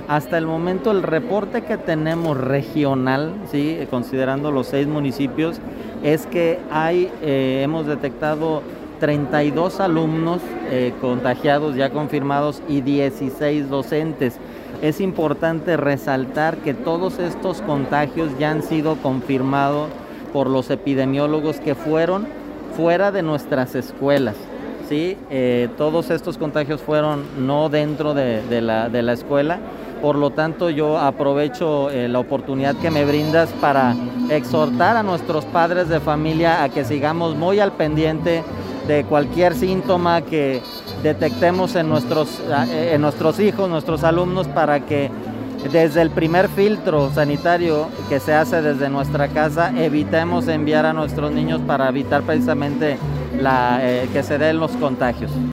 Hasta el momento el reporte que tenemos regional, ¿sí? Considerando los 6 municipios, es que hemos detectado 32 alumnos contagiados ya confirmados y 16 docentes. Es importante resaltar que todos estos contagios ya han sido confirmados por los epidemiólogos que fueron fuera de nuestras escuelas. ¿Sí? Todos estos contagios fueron no dentro de la escuela. Por lo tanto, yo aprovecho la oportunidad que me brindas para exhortar a nuestros padres de familia a que sigamos muy al pendiente de cualquier síntoma que detectemos en nuestros hijos, nuestros alumnos, para que desde el primer filtro sanitario que se hace desde nuestra casa evitemos enviar a nuestros niños para evitar precisamente que se den los contagios.